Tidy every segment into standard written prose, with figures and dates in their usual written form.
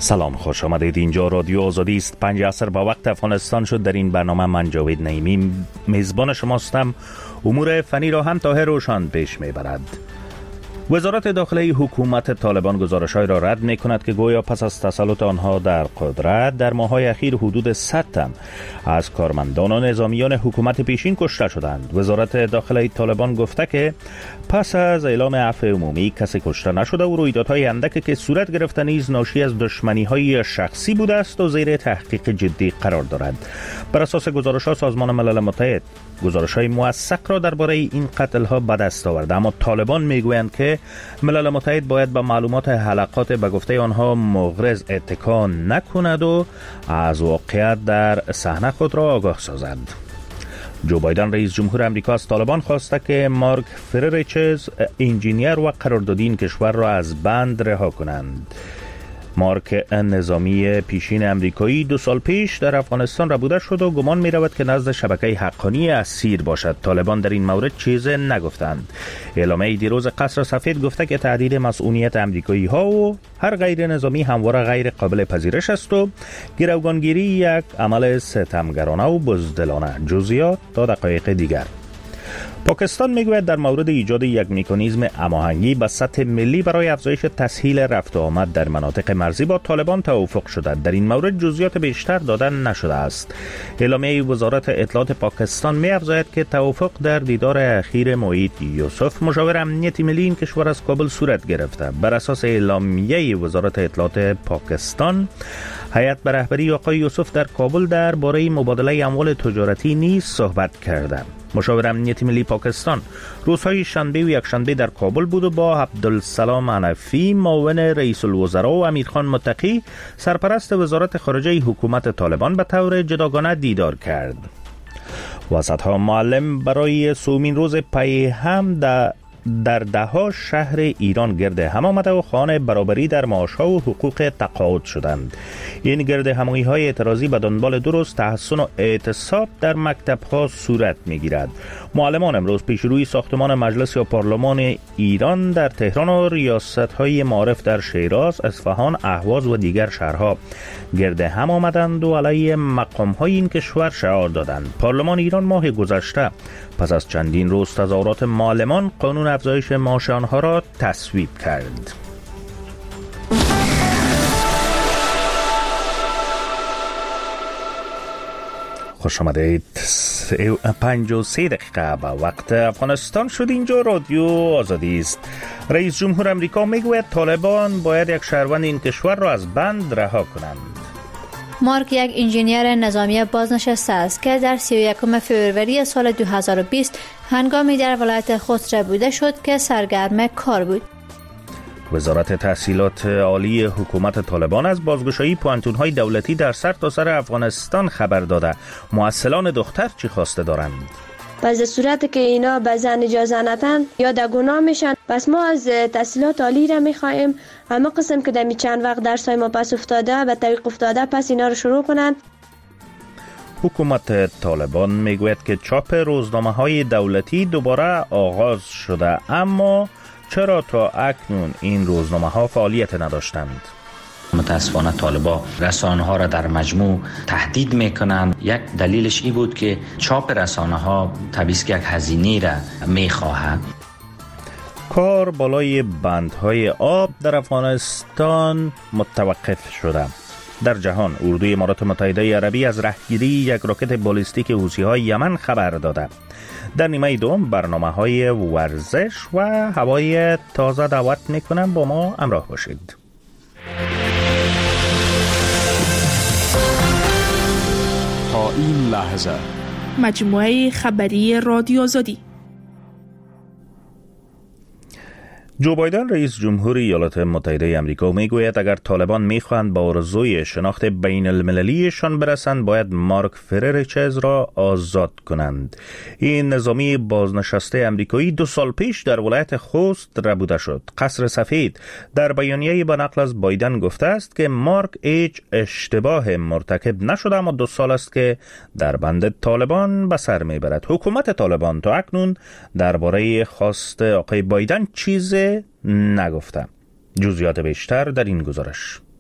سلام، خوش آمدید. اینجا رادیو آزادی است. 5 عصر با وقت افغانستان شد. در این برنامه من جاوید نعیمی میزبان شماستم. امور فنی را هم طاهر روشن پیش میبرد. وزارت داخلی حکومت طالبان گزارش‌های را رد می‌کند که گویا پس از تسلط آنها در قدرت در ماه‌های اخیر حدود 100 تن از کارمندان و نظامیان حکومت پیشین کشته شدند. وزارت داخلی طالبان گفته که پس از اعلام عفو عمومی کسی کشته نشده و رویدادهای اندکی که صورت گرفته نیز ناشی از دشمنی‌های شخصی بوده است و زیر تحقیق جدی قرار دارد. بر اساس گزارش‌ها سازمان ملل متحد گزارش‌های موثق را درباره این قتل‌ها به دست آورده، اما طالبان می‌گویند که ملل متحد باید به معلومات حلقات به گفته آنها مغرض اتکا نکند و از واقعیت در صحنه خود را آگاه سازد. جو بایدن رئیس جمهور امریکا از طالبان خواسته که مارک فرریچز انجینیر و قراردادی این کشور را از بند رها کنند. مارک نظامی پیشین امریکایی 2 سال پیش در افغانستان ربوده شد و گمان می رود که نزد شبکه حقانی اسیر باشد. طالبان در این مورد چیزی نگفتند. اعلامیه دیروز قصر سفید گفته که تهدید مسئولیت امریکایی ها و هر غیر نظامی همواره غیر قابل پذیرش است و گروگانگیری یک عمل ستمگرانه و بزدلانه. جزئیات تا دقایق دیگر. پاکستان میگوید در مورد ایجاد یک مکانیزم هماهنگی به سطح ملی برای افزایش تسهیل رفت و آمد در مناطق مرزی با طالبان توافق شده. در این مورد جزئیات بیشتر داده نشده است. اعلامیه وزارت اطلاعات پاکستان می‌افزاید که توافق در دیدار اخیر معید یوسف مشاور امنیت ملی این کشور از کابل صورت گرفته. بر اساس اعلامیه وزارت اطلاعات پاکستان، هیئت به رهبری آقای یوسف در کابل درباره مبادله اموال تجارتی نیز صحبت کرده. مشاور امنیت ملی پاکستان روزهای شنبه و یکشنبه در کابل بود و با عبدالسلام حنفی معاون رئیس الوزراء و امیرخان متقی سرپرست وزارت خارجه حکومت طالبان به طور جداگانه دیدار کرد. واسطها معلم برای سومین روز پی هم در ده‌ها شهر ایران گرد هم آمده و خواهان برابری در معاش‌ها و حقوق تقاعد شدند. این گرد همایی‌های اعتراضی به دنبال درست تحسن و اعتصاب در مکتب‌ها صورت می‌گیرد. معلمان امروز پیشروی ساختمان مجلس یا پارلمان ایران در تهران و ریاست‌های معارف در شیراز، اصفهان، اهواز و دیگر شهرها گرد هم آمدند و علیه مقام‌های این کشور شعار دادند. پارلمان ایران ماه گذشته پس از چندین روز تظاهرات معلمان قانون افزایش معاش آنها را تصویب کرد. خوش آمدید. 53 دقیقه به وقت افغانستان شد. اینجا رادیو آزادی است. رئیس جمهور امریکا میگوید طالبان باید یک شهروند این کشور را از بند رها کنند. مارک یک انجینیر نظامی بازنشسته است که در 31 فوریه سال 2020 هنگامی در ولایت خوست ربوده شد که سرگرم کار بود. وزارت تحصیلات عالی حکومت طالبان از بازگشایی پوانتون‌های دولتی در سرتاسر افغانستان خبر داده. مؤصلان دختر چی خواسته دارند؟ پس در صورتی که اینا به زن اجازه ندن یا در گناه میشن، پس ما از تحصیلات عالی را میخواهیم همه قسم که در چند وقت درسای ما پس افتاده به طریق افتاده پس اینا رو شروع کنن. حکومت طالبان میگوید که چاپ روزنامه‌های دولتی دوباره آغاز شده، اما چرا تا اکنون این روزنامه‌ها فعالیت نداشتند؟ متاسفانه طالبان رسانه‌ها را در مجموع تهدید میکنند. یک دلیلش این بود که چاپ رسانه‌ها طبیعی یک هزینه را میخواهد. کار بالای بندهای آب در افغانستان متوقف شده. در جهان اردوی امارات متحده عربی از رهگیری یک راکت بالستیک حوثی‌های یمن خبر داده. در نیمه دوم برنامه‌های ورزش و هوای تازه دعوت میکنم با ما همراه باشید. تا این لحظه مجموعه خبری رادیو آزادی. جو بایدن رئیس جمهور ایالات متحده آمریکا میگوید اگر طالبان میخواهند با آرزوی شناخت بین المللیشان برسند باید مارک فرریچز را آزاد کنند. این نظامی بازنشسته آمریکایی 2 سال پیش در ولایت خوست ربوده شد. قصر سفید در بیانیه‌ای به نقل از بایدن گفته است که مارک هیچ اشتباه مرتکب نشده اما 2 سال است که در بند طالبان به سر میبرد. حکومت طالبان تا اکنون درباره خواست آقای بایدن چیز نگفته. جزئیات بیشتر در این گزارش.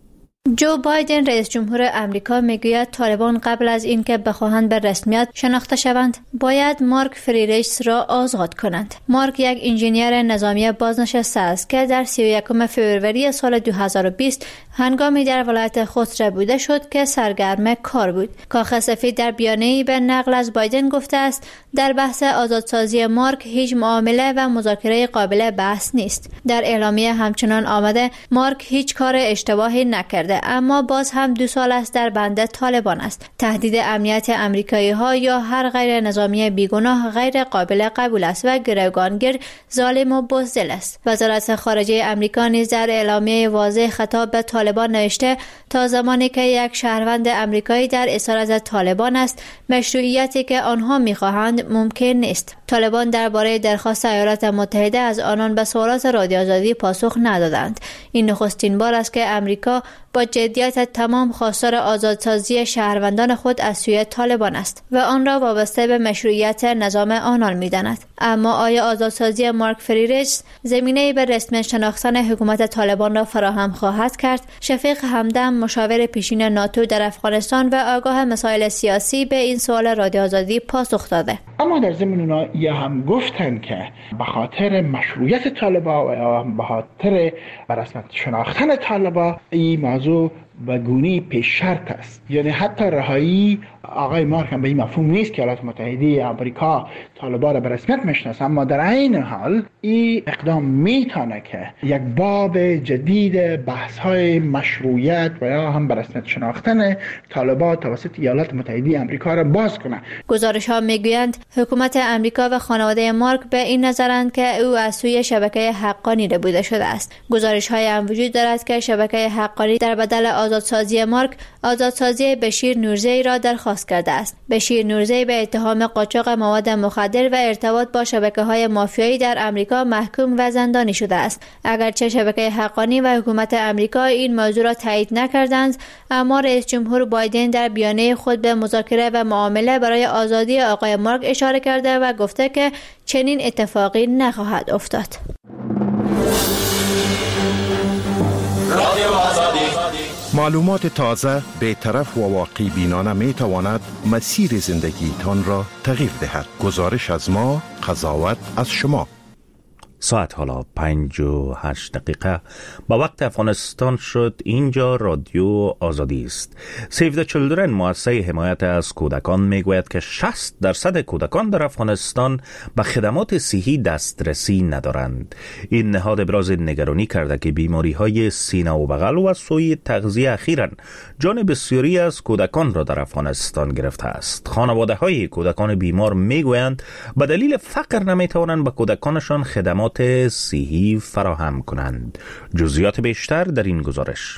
جو بایدن رئیس جمهور امریکا میگوید طالبان قبل از اینکه بخواهند به رسمیت شناخته شوند باید مارک فریریچس را آزاد کنند. مارک یک انجینیر نظامی بازنشسته است که در 31 فوریه سال 2020 هنگامی در ولایت خوتره بوده شد که سرگرم کار بود. کاخ سفید در بیانیه‌ای به نقل از بایدن گفته است در بحث آزادسازی مارک هیچ معامله و مذاکره قابل بحث نیست. در اعلامیه همچنان آمده مارک هیچ کار اشتباهی نکرده اما باز هم 2 سال است در بند طالبان است. تهدید امنیت امریکایی ها یا هر غیر نظامی بیگناه غیر قابل قبول است و گروگانگیر ظالم و بزدل است. وزارت خارجه امریکا نیز در اعلامیه واضح خطاب به طالبان نوشته تا زمانی که یک شهروند امریکایی در اسارت طالبان است مشروعیتی که آنها می‌خواهند ممکن نیست. طالبان درباره درخواست ایالات متحده از آنان به سوالات رادیو آزادی پاسخ ندادند. این نخستین بار است که امریکا با جدیت تمام خواستار آزادسازی شهروندان خود از سوی طالبان است و آن را وابسته به مشروعیت نظام آنان می‌داند. اما آیا آزادسازی مارک فریریچس زمینه‌ای به رسمی شناختن حکومت طالبان را فراهم خواهد کرد؟ شفیق همدم مشاور پیشین ناتو در افغانستان و آگاه مسائل سیاسی به این سوال رادیو آزادی پاسخ داده. اما در ضمن اونا هم گفتن که به خاطر مشروعیت طالبان و یا به خاطر به رسمیت شناختن طالبان این موضوع به گونی پیش شرط است. یعنی حتی رهایی آقای مارک هم به این مفهوم نیست که ایالات متحده آمریکا طالبان را به رسمیت میشناسه، اما در عین حال این اقدام میتونه که یک باب جدید بحث‌های مشروعیت و یا هم به رسمیت شناختن طالبان توسط ایالات متحده آمریکا را باز کنه. گزارش‌ها میگویند حکومت آمریکا و خانواده مارک به این نظرند که او از سوی شبکه حقانی ربوده شده است. گزارش‌های هم وجود دارد که شبکه حقانی در بدل آزادسازی مارک آزادسازی بشیر نورزی را درخواست کرده است. بشیر نورزی به اتهام قاچاق مواد مخدر و ارتباط با شبکه‌های مافیایی در آمریکا محکوم و زندانی شده است. اگرچه شبکه حقانی و حکومت آمریکا این موضوع را تایید نکردند، اما رئیس جمهور بایدن در بیانیه خود به مذاکره و معامله برای آزادی آقای مارک اشاره کرده و گفته که چنین اتفاقی نخواهد افتاد. معلومات تازه، بی‌طرف و واقعی بینانه می تواند مسیر زندگیتان را تغییر دهد. گزارش از ما، قضاوت از شما. ساعت حالا 5:08 با وقت افغانستان شد. اینجا رادیو آزادی است. سیو د چیلدرن، مؤسسه حمایت از کودکان، میگوید که 60% کودکان در افغانستان به خدمات صحی دسترسی ندارند. این نهاد ابراز نگرانی کرده که بیماری‌های سینه و بغل و سوء تغذیه اخیراً جان بسیاری از کودکان را در افغانستان گرفته است. خانواده‌های کودکان بیمار میگویند به دلیل فقر نمیتوانند به کودکانشان خدمات صحی فراهم کنند. جزئیات بیشتر در این گزارش.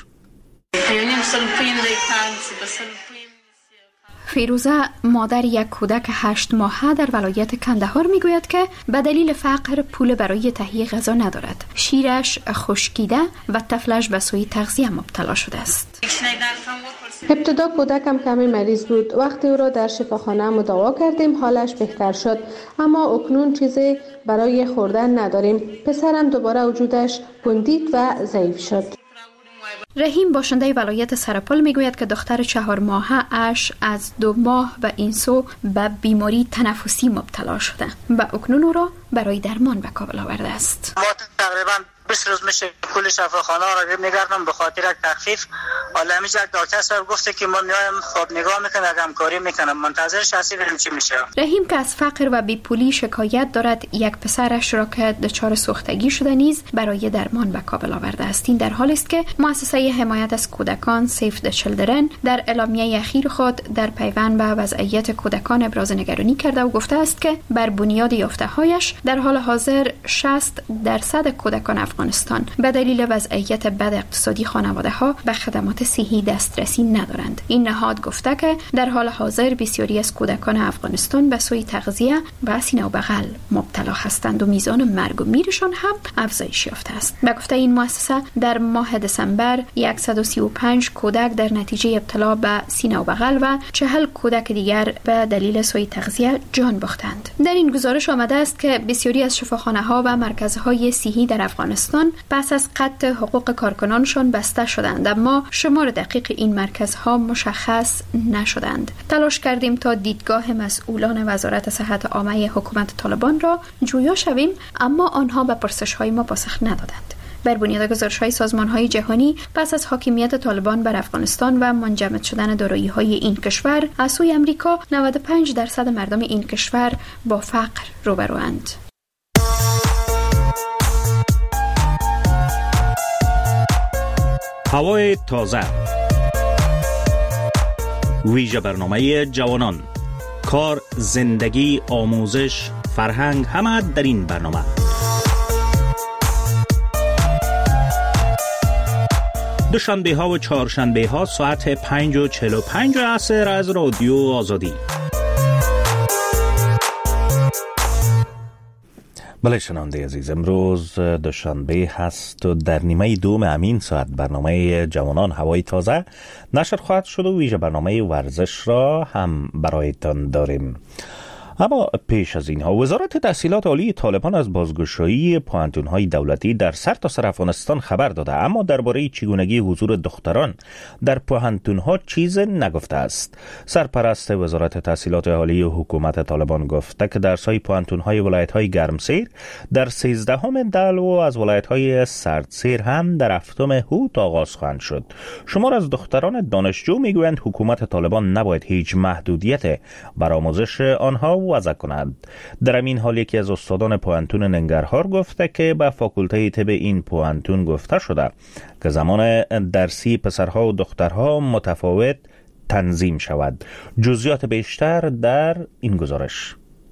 فیروزه، مادر یک کودک 8 ماهه در ولایت کندهار میگوید که به دلیل فقر پول برای تهیه غذا ندارد. شیرش خشکیده و طفلش به سوء تغذیه مبتلا شده است. ابتدا کودکم کمی مریض بود. وقتی او را در شفاخانه مداوا کردیم حالش بهتر شد، اما اکنون چیزی برای خوردن نداریم. پسرم دوباره وجودش گندید و ضعیف شد. رحیم، باشنده ولایت سرپل، میگوید که دختر 4 ماهه اش از 2 ماه به این سو به بیماری تنفسی مبتلا شده و اکنون او را برای درمان به کابل آورده است. ما تقریبا 20 روز میشه کل شفاخانه را میگردم به خاطر تخفیف. حالا همیشه دکتر صاحب گفته که ما میایم خواب نگاه میکنه، همکاری میکنم، منتظرش هستیم ببینیم چی میشه. رحیم که از فقر و بیپولی شکایت دارد، یک پسرش را که دچار سوختگی شده نیز برای درمان به کابل آورده است. این در حالی است که مؤسسه حمایت از کودکان سیو د چیلدرن در اعلامیه اخیر خود در پیوند به وضعیت کودکان ابراز نگرانی کرده و گفته است که بر بنیاد یافته‌هایش در حال حاضر 60% کودکان افغانستان به دلیل وضعیت بد اقتصادی خانواده‌ها به خدمات صحی دسترسی ندارند. این نهاد گفته که در حال حاضر بسیاری از کودکان افغانستان به سوء تغذیه و سینه و بغل مبتلا هستند و میزان مرگ و میرشان هم افزایش یافته است. به گفته این مؤسسه در ماه دسامبر 135 کودک در نتیجه ابتلا به سینه و بغل و 40 کودک دیگر به دلیل سوء تغذیه جان باختند. در این گزارش آمده است که بسیاری از شفاخانه‌ها و مرکزهای صحی در افغانستان پس از قطع حقوق کارکنانشان بسته شدند، اما شمار دقیق این مرکزها مشخص نشدند. تلاش کردیم تا دیدگاه مسئولان وزارت صحت عامه حکومت طالبان را جویا شویم، اما آنها به پرسش‌های ما پاسخ ندادند. بر بنیاد گزارش‌های سازمان‌های جهانی، پس از حاکمیت طالبان بر افغانستان و منجمد شدن دارایی‌های این کشور از سوی امریکا، 95% مردم این کشور با فقر روبروند. هوای تازه، ویژه برنامه جوانان، کار، زندگی، آموزش، فرهنگ، همه در این برنامه. دوشنبه ها و چهارشنبه ها ساعت 5:45 عصر از رادیو آزادی. بله شنونده عزیز، امروز دوشنبه هست و در نیمه دوم امین ساعت برنامه جوانان هوای تازه نشر خواهد شد و ویژه برنامه ورزش را هم برایتان داریم. اما پیش از اینها، وزارت تحصیلات عالی طالبان از بازگشایی پوهنتون‌های دولتی در سرتاسر افغانستان خبر داده، اما درباره چگونگی حضور دختران در پوهنتون‌ها چیز نگفته است. سرپرست وزارت تحصیلات عالی حکومت طالبان گفته که درس‌های پوهنتون‌های ولایت‌های گرمسیر در 13 دلو و از ولایت‌های سردسیر هم در 7 هوت آغاز خواهند شد. شمار از دختران دانشجو میگویند حکومت طالبان نباید هیچ محدودیت بر آموزش آنها وضع کند. در این حال یکی از استادان پوهنتون ننگرهار گفته که به فاکولته طب این پوهنتون گفته شده که زمان درسی پسرها و دخترها متفاوت تنظیم شود. جزئیات بیشتر در این گزارش.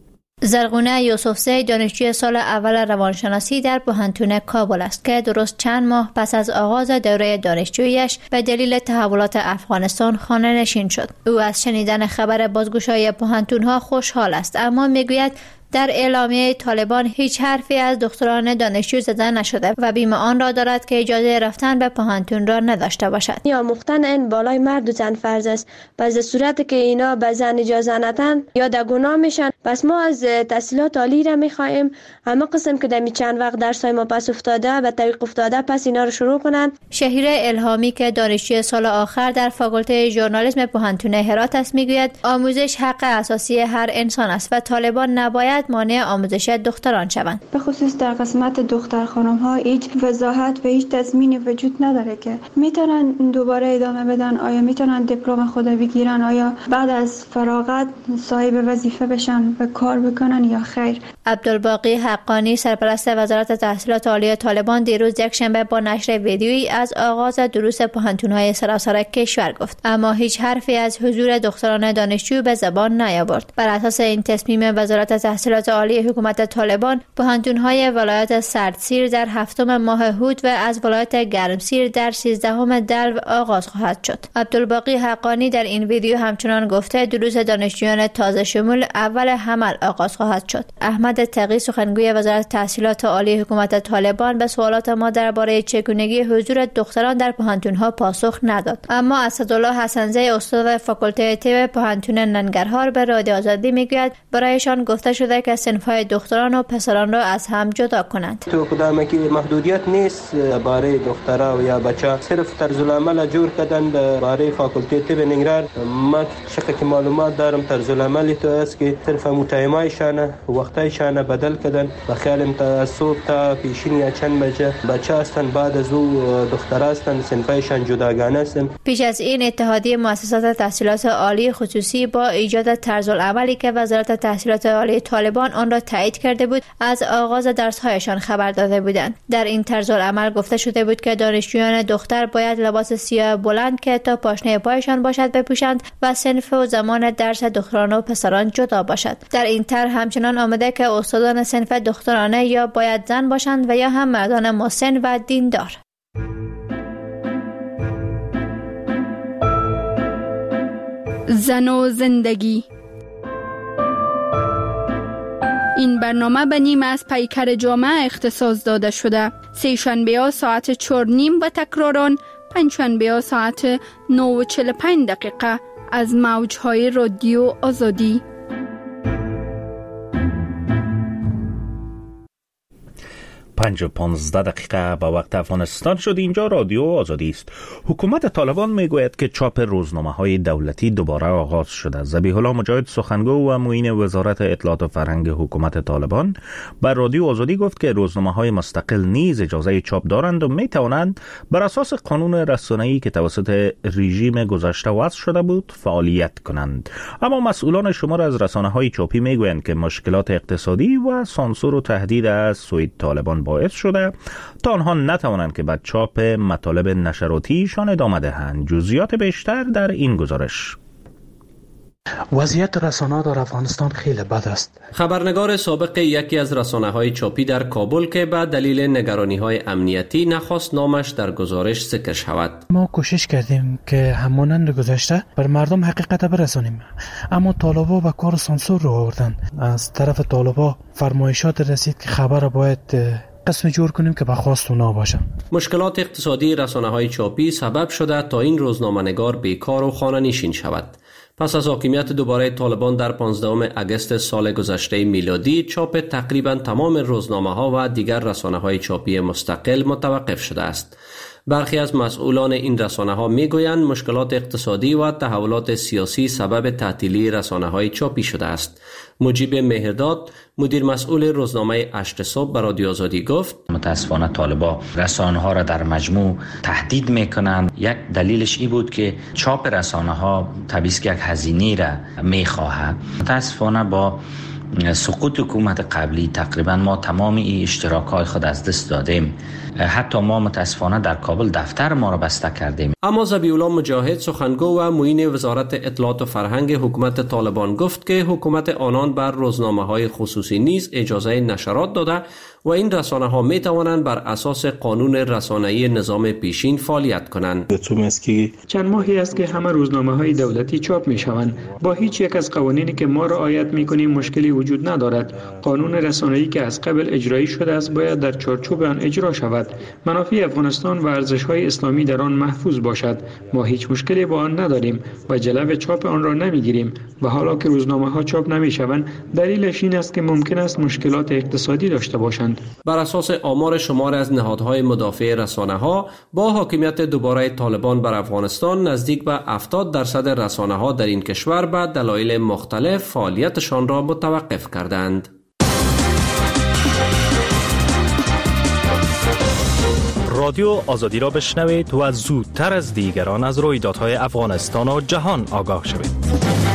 زرغونه یوسفزی دانشجوی سال اول روانشناسی در پوهنتون کابل است که درست چند ماه پس از آغاز دوره دانشجوییش به دلیل تحولات افغانستان خانه نشین شد. او از شنیدن خبر بازگشایی پوهنتون‌ها خوشحال است، اما میگوید در اعلامیه طالبان هیچ حرفی از دختران دانشجو زده نشده و بیم آن را دارد که اجازه رفتن به پوهنتون را نداشته باشد. یا مختن این بالای مرد و زن فرض است. پس صورت که اینا به زن اجازه ندن یا در گناه میشن، پس ما از تحصیلات عالی را میخواهیم همه قسم که دمی چند وقت درسای ما پس افتاده به طریق افتاده پس اینا رو شروع کنن. شهیر الهامی که دانشجوی سال آخر در فاکولته ژورنالیسم پوهنتون هرات است میگوید آموزش حق اساسی هر انسان است و طالبان نباید مانع آموزش دختران شوند. به خصوص در قسمت دختر خانم ها هیچ وضاحت و هیچ تضمینی وجود نداره که میتونن دوباره ادامه بدن، آیا میتونن دیپلم خود بگیرن، آیا بعد از فراغت صاحب وظیفه بشن و کار بکنن یا خیر. عبدالباقی حقانی سرپرست وزارت تحصیلات عالی طالبان دیروز یکشنبه با نشر ویدیویی از آغاز دروس پوهنتون‌های سراسر کشور گفت، اما هیچ حرفی از حضور دختران دانشجو به زبان نیاورد. بر اساس این تصمیم وزارت تحصیلات عالی حکومت طالبان، پوهنتون‌های ولایت سردسیر در 7 ماه هوت و از ولایت گرمسیر در 13 دلو آغاز خواهد شد. عبدالباقی حقانی در این ویدیو همچنان گفته دروس دانشجویان تازه شمول اول حمل آغاز خواهد شد. احمد تقی سخنگوی وزارت تحصیلات عالی حکومت طالبان به سوالات ما درباره چگونگی حضور دختران در پوهنتون‌ها پاسخ نداد، اما اسدالله حسنزی استاد فاکولته طب پوهنتون ننگرهار به رادیو آزادی میگوید برایشان گفته شده که صنف‌های دختران و پسران را از هم جدا کنند. تو کدام که محدودیت نیست برای دخترها و یا بچه، صرف طرز العمل جور کردن برای فاکولته طب ننگرهار. ما شک که معلومات دارم طرز العمل تو است که صرف متایمایشان وقتایشان بدل کردن و خیالم تا صبح تا پیشین یا چند بچه هستن، بعد از او دختر هستن، صنفایشان جداگانه هستن. پیش از این اتحادیه مؤسسات تحصیلات عالی خصوصی با ایجاد طرز العملی که وزارت تحصیلات عالی طالبان آن را تایید کرده بود از آغاز درس‌هایشان خبر داده بودند. در این طرز العمل گفته شده بود که دانشجویان دختر باید لباس سیاه بلند که تا پاشنه پایشان باشد بپوشند و صنف و زمان درس دختران و پسران جدا باشد. در این طرح همچنان آمده که استادان صنف دخترانه یا باید زن باشند و یا هم مردان مسن و دیندار. زن و زندگی. این برنامه به نیمه از پیکر جامعه اختصاص داده شده. سه شنبه ها ساعت 4:30 و تکراران پنجشنبه ها ساعت 9:45 از موجهای رادیو آزادی. 5:15 به وقت افغانستان شد. اینجا رادیو آزادی است. حکومت طالبان میگوید که چاپ روزنامه‌های دولتی دوباره آغاز شده. ذبیح الله مجاهد سخنگو و معین وزارت اطلاعات و فرهنگ حکومت طالبان بر رادیو آزادی گفت که روزنامه‌های مستقل نیز اجازه چاپ دارند و میتوانند بر اساس قانون رسانه‌ای که توسط رژیم گذشته وضع شده بود فعالیت کنند. اما مسئولان شمار از رسانه‌های چاپی میگویند که مشکلات اقتصادی و سانسور و تهدید از سوی طالبان باعث شده تا آنها نتوانند که به چاپ مطالب نشراتیشان ادامه دهند. جزئیات بیشتر در این گزارش. وضعیت رسانه‌ها در افغانستان خیلی بد است. خبرنگار سابق یکی از رسانه‌های چاپی در کابل که به دلیل نگرانی‌های امنیتی نخواست نامش در گزارش ذکر شود. ما کوشش کردیم که همانند گذشته بر مردم حقیقت برسانیم، اما طالبا به کار سانسور رو آوردن. از طرف طالبا فرمایشات رسید که خبر باید قسم جور کنیم که به خواست اونا باشه. مشکلات اقتصادی رسانه‌های چاپی سبب شده تا این روزنامه‌نگار بیکار و خانه‌نشین شود. پس از حاکمیت دوباره طالبان در 15 اگست سال گذشته میلادی، چاپ تقریبا تمام روزنامه‌ها و دیگر رسانه‌های چاپی مستقل متوقف شده است. برخی از مسئولان این رسانه‌ها میگویند مشکلات اقتصادی و تحولات سیاسی سبب تعطیلی رسانه‌های چاپی شده است. مجیب مهرداد، مدیر مسئول روزنامه اشت صبح به رادیو آزادی گفت متاسفانه طالبان رسانه‌ها را در مجموع تهدید میکنند. یک دلیلش این بود که چاپ رسانه‌ها طبیعی است که یک هزینه را میخواهد. متاسفانه با سقوط حکومت قبلی تقریبا ما تمام این اشتراک‌های خود از دست دادیم. حتی ما متاسفانه در کابل دفتر ما را بسته کردیم. اما ذبیح الله مجاهد سخنگو و معین وزارت اطلاعات و فرهنگ حکومت طالبان گفت که حکومت آنان بر روزنامه‌های خصوصی نیز اجازه نشرات داده و این رسانه‌ها می توانند بر اساس قانون رسانه‌ای نظام پیشین فعالیت کنند. چند ماهی است که همه روزنامه‌های دولتی چاپ می‌شوند. با هیچ یک از قوانینی که ما رعایت می‌کنیم مشکلی وجود ندارد. قانون رسانه‌ای که از قبل اجرایی شده است باید در چارچوب آن اجرا شود. منافع افغانستان و ارزش‌های اسلامی در آن محفوظ باشد. ما هیچ مشکلی با آن نداریم و جلب چاپ آن را نمی‌گیریم. و حالا که روزنامه‌ها چاپ نمی‌شوند، دلیلش این است که ممکن است مشکلات اقتصادی داشته باشند. بر اساس آمار شمار از نهادهای مدافع رسانه‌ها، با حاکمیت دوباره طالبان بر افغانستان نزدیک به 70% رسانه‌ها در این کشور به دلایل مختلف فعالیتشان را متوقف کردند. رادیو آزادی را بشنوید و زودتر از دیگران از رویدادهای افغانستان و جهان آگاه شوید.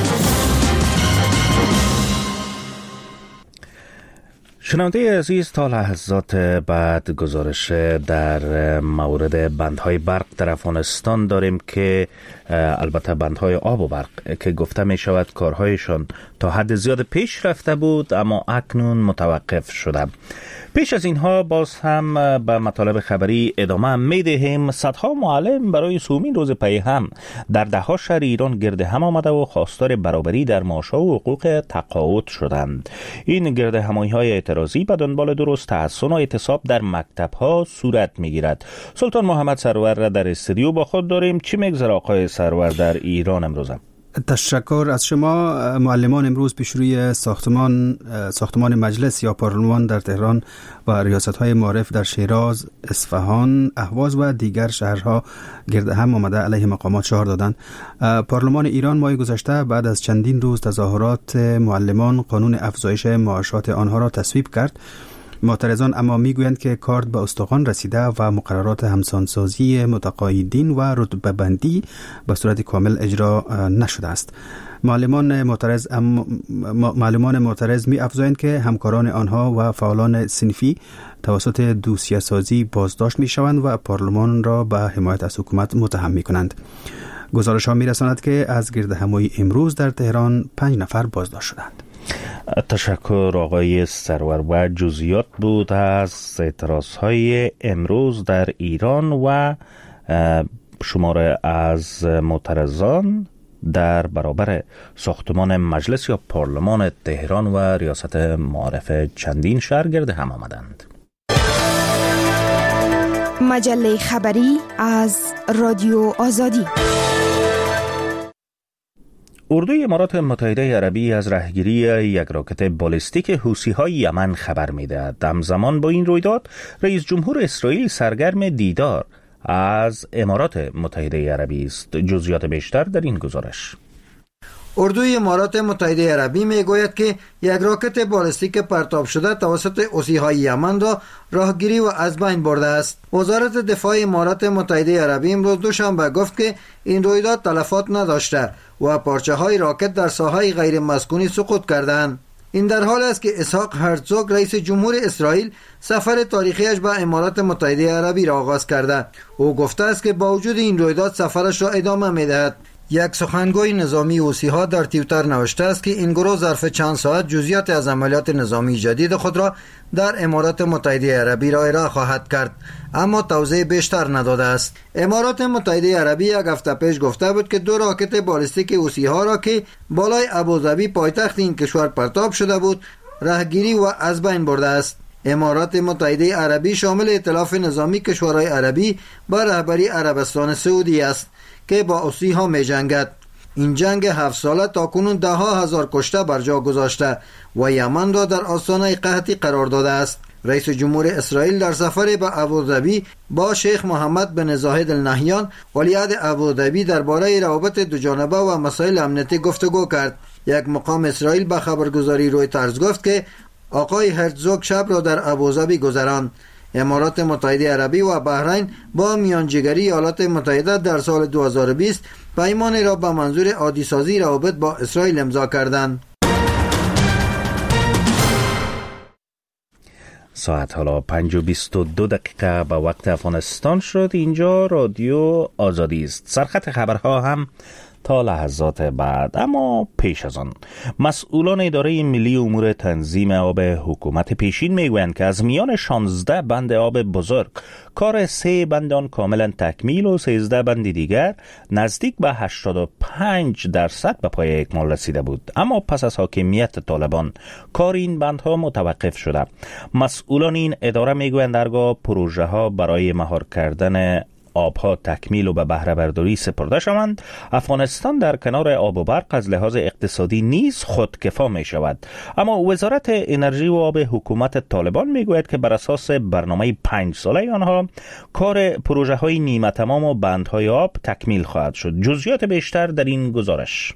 شنونده عزیز، تا لحظات بعد گزارش در مورد بندهای برق در افغانستان داریم که البته بندهای آب و برق که گفته می شود کارهایشان تا حد زیاد پیش رفته بود اما اکنون متوقف شده. پیش از اینها باز هم به مطالب خبری ادامه می دهیم. صدها معلم برای سومین روز پی هم در ده‌ها شهر ایران گرد هم آمده و خواستار برابری در معاش‌ها و حقوق تقاعد شدند. این گرد همایی‌های اعتراضی به دنبال درست تحسن و اعتصاب در مکتب‌ها صورت می‌گیرد. سلطان محمد سرور را در استودیو با خود داریم. چی می‌گذره آقای سرور در ایران امروز؟ تشکر از شما. معلمان امروز پیش روی ساختمان مجلس یا پارلمان در تهران و ریاست‌های معارف در شیراز، اصفهان، اهواز و دیگر شهرها گرد هم آمده علیه مقامات شعار دادند. پارلمان ایران ماه گذشته بعد از چندین روز تظاهرات معلمان قانون افزایش معاشات آنها را تصویب کرد. معترضان اما میگویند که کار به استخوان رسیده و مقررات همسانسازی متقاعدین و رتبه بندی به صورت کامل اجرا نشده است. معلمان معترض می افزایند که همکاران آنها و فعالان صنفی توسط دوسیه سازی بازداشت می شوند و پارلمان را به حمایت از حکومت متهم می کنند. گزارش ها می رساند که از گرد همایی امروز در تهران 5 نفر بازداشت شدند. تشکر آقای سرور. و جزئیات بود از اعتراضهای امروز در ایران و شمار از معترضان در برابر ساختمان مجلس یا پارلمان تهران و ریاست معارف چندین شهر گرد هم آمدند. مجله خبری از رادیو آزادی. اردوی امارات متحده عربی از رهگیری یک راکت بالستیک حوثی‌های یمن خبر می‌دهد. همزمان با این رویداد رئیس جمهور اسرائیل سرگرم دیدار از امارات متحده عربی است. جزئیات بیشتر در این گزارش. اردوی امارات متحده عربی میگوید که یک راکت بالستیک پرتاب شده توسط حوثی‌های یمن را راهگیری و از بین برده است. وزارت دفاع امارات متحده عربی امروز دوشنبه گفت که این رویداد تلفات نداشته و پارچه‌های راکت در ساحه غیر مسکونی سقوط کردند. این در حال است که اسحاق هرزوگ رئیس جمهور اسرائیل سفر تاریخیش به امارات متحده عربی را آغاز کرده. او گفته است که با وجود این رویداد سفرش را ادامه می‌دهد. یک سخنگوی نظامی حوثی‌ها در توییتر نوشته است که این گروه ظرف چند ساعت جزئیات از عملیات نظامی جدید خود را در امارات متحده عربی را ارائه خواهد کرد، اما توضیح بیشتر نداده است. امارات متحده عربی یک هفته پیش گفته بود که 2 راکت بالستیک حوثی‌ها را که بالای ابوظبی پایتخت این کشور پرتاب شده بود راهگیری و از بین برده است. امارات متحده عربی شامل ائتلاف نظامی کشورهای عربی با رهبری عربستان سعودی است که با حوثی‌ها می‌جنگد. این جنگ 7 ساله تاکنون 10,000 کشته بر جا گذاشته و یمن را در آستانه قحطی قرار داده است. رئیس جمهور اسرائیل در سفر به ابوظبی با شیخ محمد بن زاید النهیان ولیعهد ابوظبی درباره روابط دوجانبه و مسائل امنیتی گفتگو کرد. یک مقام اسرائیل به خبرگزاری رویترز گفت که آقای هرزوگ شب را در ابوظبی گذراند. امارات متحده عربی و بحرین با میانجیگری ایالات متحده در سال 2020 پیمانی را به منظور عادی سازی روابط با اسرائیل امضا کردند. ساعت حالا 5:22 به وقت افغانستان شد. اینجا رادیو آزادی است. سرخط خبرها هم تا لحظات بعد، اما پیش از آن مسئولان اداره ملی امور تنظیم آب حکومت پیشین میگویند که از میان 16 بند آب بزرگ کار 3 بند آن کاملا تکمیل و 13 بند دیگر نزدیک به 85% به پای اکمال رسیده بود، اما پس از حاکمیت طالبان کار این بندها متوقف شده. مسئولان این اداره میگویند هرگاه پروژه ها برای مهار کردن آبها تکمیل و به بهره برداری سپرده شوند، افغانستان در کنار آب و برق از لحاظ اقتصادی نیز خودکفا می شود. اما وزارت انرژی و آب حکومت طالبان می گوید که بر اساس برنامه 5 ساله آنها کار پروژه های نیمه تمام و بندهای آب تکمیل خواهد شد. جزئیات بیشتر در این گزارش.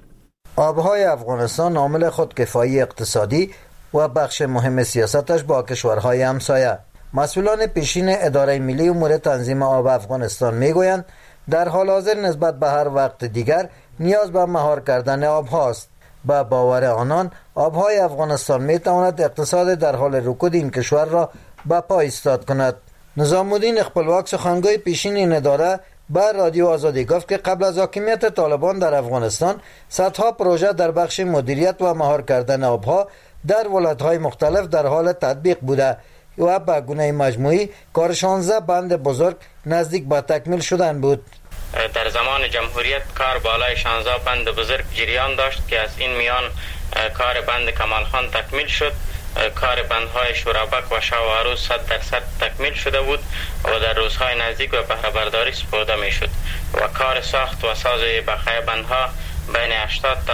آبهای افغانستان عامل خودکفایی اقتصادی و بخش مهم سیاستش با کشورهای همسایه. مسئولان پیشین اداره ملی امور تنظیم آب افغانستان میگویند در حال حاضر نسبت به هر وقت دیگر نیاز به مهار کردن آب هاست. با باور آنان آبهای افغانستان میتواند اقتصاد در حال رکود این کشور را به پا ایستاد کند. نظام الدین خپلواک سخنگوی پیشین این اداره بر رادیو آزادی گفت که قبل از حاکمیت طالبان در افغانستان صدها پروژه در بخش مدیریت و مهار کردن آبها در ولایت‌های مختلف در حال تطبیق بوده و به گونه مجموعی کار 16 بند بزرگ نزدیک به تکمیل شدن بود. در زمان جمهوریت کار بالای 16 بند بزرگ جریان داشت که از این میان کار بند کمال خان تکمیل شد. کار بندهای شورابک و شاوارو 100% تکمیل شده بود و در روزهای نزدیک به بهره برداری سپرده می شد و کار ساخت و ساز بقیه بندها بین 80 تا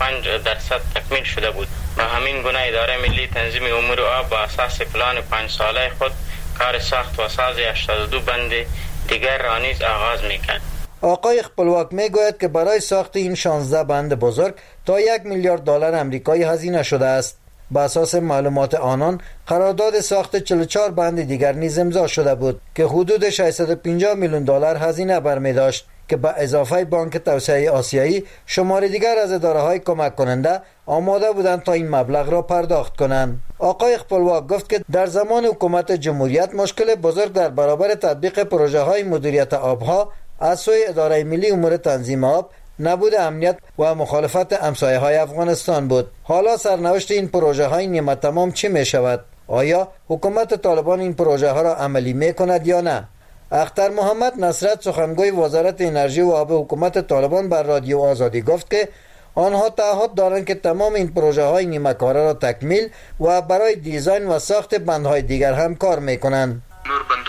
85% تکمیل شده بود. و همین گونه اداره ملی تنظیم امور آب با اساس پلان 5 ساله خود کار ساخت و ساز 82 بند دیگر را نیز آغاز می‌کرد. آقای خپلواک میگوید که برای ساخت این 16 بند بزرگ تا 1 میلیارد دلار آمریکایی هزینه شده است. با اساس معلومات آنان قرارداد ساخت 44 بند دیگر نیز امضا شده بود که حدود 650 میلیون دلار هزینه برمی داشت که به اضافه بانک توسعه آسیایی شمار دیگر از اداره‌های کمک کننده آماده بودند تا این مبلغ را پرداخت کنند. آقای خپلواک گفت که در زمان حکومت جمهوریت مشکل بزرگ در برابر تطبیق پروژه‌های مدیریت آبها از سوی اداره ملی امور تنظیم آب نبود امنیت و مخالفت همسایه‌های افغانستان بود. حالا سرنوشت این پروژه‌های نیمه تمام چه می‌شود؟ آیا حکومت طالبان این پروژه‌ها را عملی می‌کند یا نه؟ اختر محمد نصرت سخنگوی وزارت انرژی و آب حکومت طالبان بر رادیو آزادی گفت که آنها تعهد دارند که تمام این پروژه‌های نیمه کاره را تکمیل و برای دیزاین و ساخت بندهای دیگر هم کار می‌کنند. نور بندونه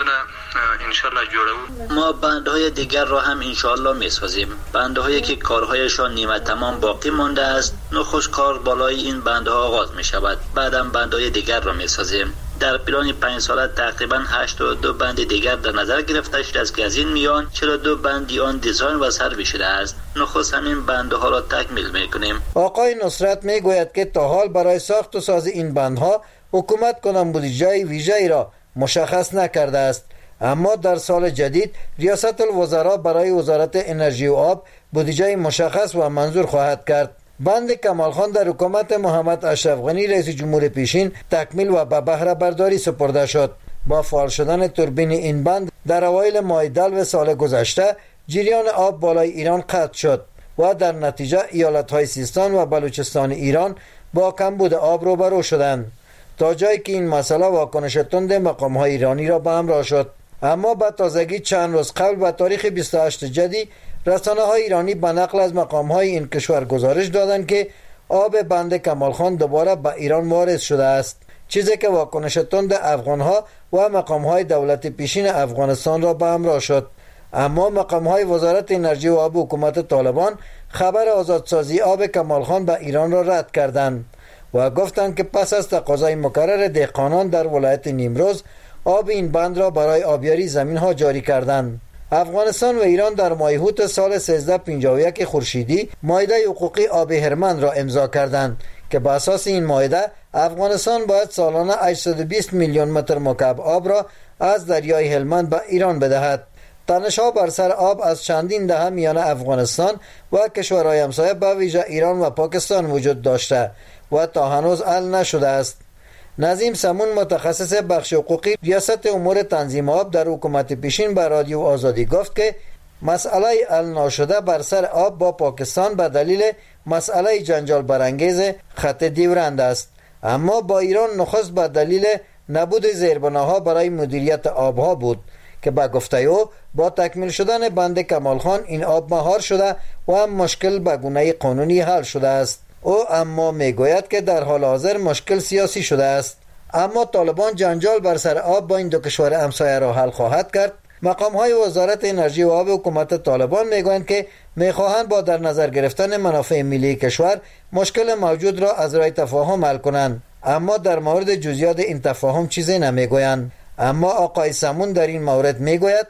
انشالله جوړو. ما بندهای دیگر را هم انشالله میسازیم. بندهایی که کارهایشان نیمه تمام باقی مانده است، نخست کار بالای این بندها آغاز می شود. بعدم بندهای دیگر را میسازیم. در پلان 5 ساله تقریبا 82 بند دیگر در نظر گرفته شده است که از این میان 42 بندی آن دیزاین و سروی شده است. نخست همین بندها را تکمیل میکنیم. آقای نصرت میگوید که تا حال برای ساخت و ساز این بندها حکومت کنم بودجه ویژه‌ای را مشخص نکرده است، اما در سال جدید ریاست الوزراء برای وزارت انرژی و آب بودجه مشخص و منظور خواهد کرد. بند کمالخان در حکومت محمد اشرف غنی رئیس جمهور پیشین تکمیل و به بهره برداری سپرده شد. با فعال شدن توربین این بند در اوایل ماه دلو سال گذشته جریان آب بالای ایران قطع شد و در نتیجه ایالت‌های سیستان و بلوچستان ایران با کمبود آب روبرو شدند، تا جایی که این مسئله واکنش تند مقام‌های ایرانی را به همراه شد. اما به تازگی چند روز قبل به تاریخ 28 جدی رسانه‌های ایرانی به نقل از مقام‌های این کشور گزارش دادند که آب بند کمالخان دوباره به ایران وارد شده است، چیزی که واکنش تند افغان‌ها و مقام‌های دولت پیشین افغانستان را به همراه شد. اما مقام‌های وزارت انرژی و آب حکومت طالبان خبر آزادسازی آب کمالخان به ایران را رد کردند و گفتند که پس از تقاضای مکرر دهقانان در ولایت نیمروز آب این بند را برای آبیاری زمین‌ها جاری کردند. افغانستان و ایران در ماه اوت سال 1351 خورشیدی معاهده حقوقی آب هرمند را امضا کردند که بر اساس این معاهده افغانستان باید سالانه 820 میلیون متر مکعب آب را از دریای هلمند به ایران بدهد. تنش‌ها بر سر آب از چندین دهه میان افغانستان و کشورهای همسایه به ویژه ایران و پاکستان وجود داشته و تا هنوز حل نشده است. نظیم سمون متخصص بخش حقوقی ریاست امور تنظیم آب در حکومت پیشین به رادیو آزادی گفت که مسئله حل ناشده بر سر آب با پاکستان به دلیل مسئله جنجال برانگیز خط دیورند است، اما با ایران نخست به دلیل نبود زیربناها برای مدیریت آبها بود که به گفته او با تکمیل شدن بند کمالخان این آب مهار شده و هم مشکل به گونه قانونی حل شده است. او اما میگوید که در حال حاضر مشکل سیاسی شده است، اما طالبان جنجال بر سر آب با این دو کشور همسایه را حل خواهد کرد. مقام‌های وزارت انرژی و آب حکومت طالبان میگویند که میخواهند با در نظر گرفتن منافع ملی کشور مشکل موجود را از راه تفاهم حل کنند، اما در مورد جزئیات این تفاهم چیزی نمیگویند. اما آقای سمون در این مورد میگوید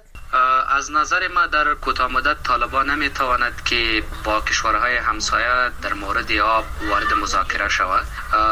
از نظر ما در کوتاه مدت طالبان نمیتواند که با کشورهای همسایه در مورد آب وارد مذاکره شود.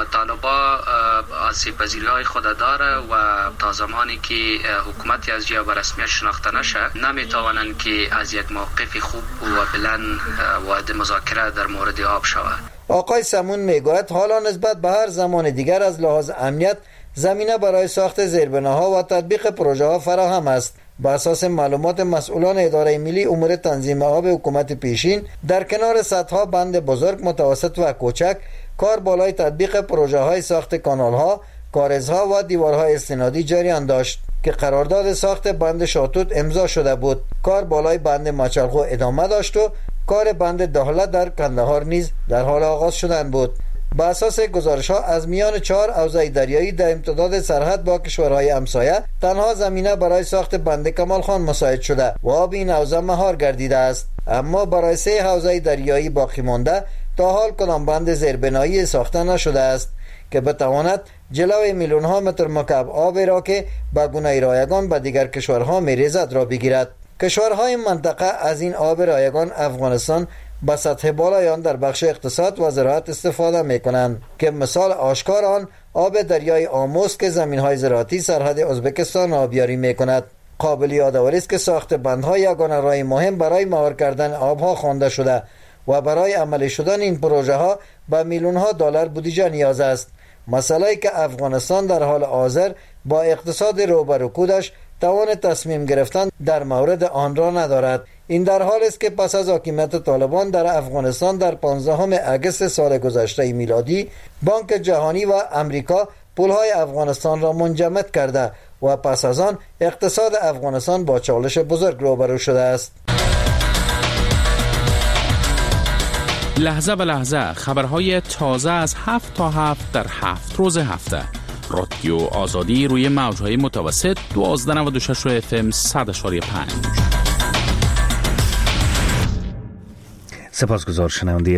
طالبان آسیب پذیری‌های خود داره و تا زمانی که حکومتی از جهه به رسمیت شناخته نشه نمیتوانند که از یک موقف خوب و بلند وارد مذاکره در مورد آب شود. آقای سمون میگوید حالا نسبت به هر زمان دیگر از لحاظ امنیت زمینه برای ساخت زیربناها و تطبیق پروژه ها فراهم است. بر اساس معلومات مسئولان اداره ملی امور تنظیم آب حکومت پیشین در کنار صدها بند بزرگ، متوسط و کوچک کار بالای تطبیق پروژه های ساخت کانال ها، کارزها و دیوارهای استنادی جریان داشت که قرارداد ساخت بند شاتوت امضا شده بود. کار بالای بند مچلخو ادامه داشت و کار بند دهله در کندهار نیز در حال آغاز شدن بود. با اساس گزارش‌ها از میان 4 حوزه دریایی در امتداد سرحد با کشورهای همسایه تنها زمینه برای ساخت بند کمالخان مساعد شده و آب این حوزه مهار گردیده است، اما برای 3 حوزه دریایی باقی مانده تا حال کدام بند زیربنایی ساخته نشده است که بتواند جلوی میلیون ها متر مکعب آب را که به گونه رایگان به دیگر کشورها میریزد را بگیرد. کشورهای منطقه از این آب رایگان افغانستان به سطح بالای آن در بخش اقتصاد و زراعت استفاده می کنند که مثال آشکار آن آب دریای آموز که زمین‌های زراعتی سرحد ازبکستان آبیاری می کند. قابل یادآوری است که ساخت بندها یگانه راه مهم برای مهار کردن آبها خوانده شده و برای عملی شدن این پروژه ها به میلیون ها دلار بودجه نیاز است. مسئله که افغانستان در حال حاضر با اقتصاد روبرکودش توان تصمیم گرفتن در مورد آن را ندارد. این در حال است که پس از حاکمیت طالبان در افغانستان در 15 اگست سال گذشته میلادی بانک جهانی و امریکا پولهای افغانستان را منجمد کرده و پس از آن اقتصاد افغانستان با چالش بزرگ روبرو شده است. لحظه به لحظه خبرهای تازه از 7 تا 7 در 7 روز هفته رادیو آزادی روی موجهای متوسط 1296 FM 100.5. سپاسگزار شنونده